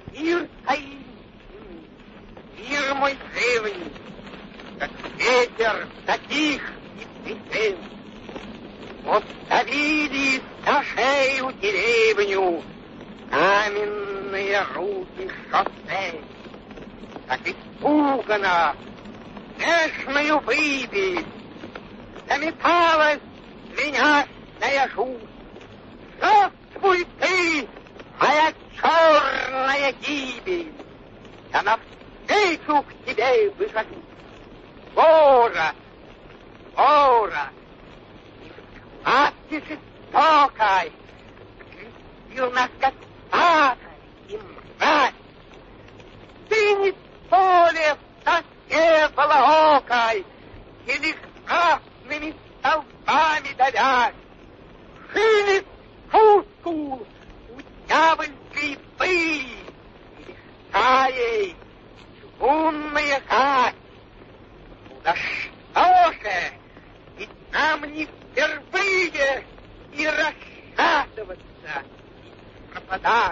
Мир таинственный, мир мой древний, как ветер таких и песен. Поставили на шею деревню каменные руки шоссе. Так испуганно, нежную выпись, заметалась звенящая жуть. Здравствуй ты, моя черная гибель! Я навстречу к тебе выхожу. Вора, вора, и жестокой, крестил нас как патой и мразь. Ты не поле в тоске волоокой или красными столбами давясь. Жили спуску у дьявольской пыли или стаей чугунная хать. Да что же, ведь нам не впервые и расшатываться, и пропадать.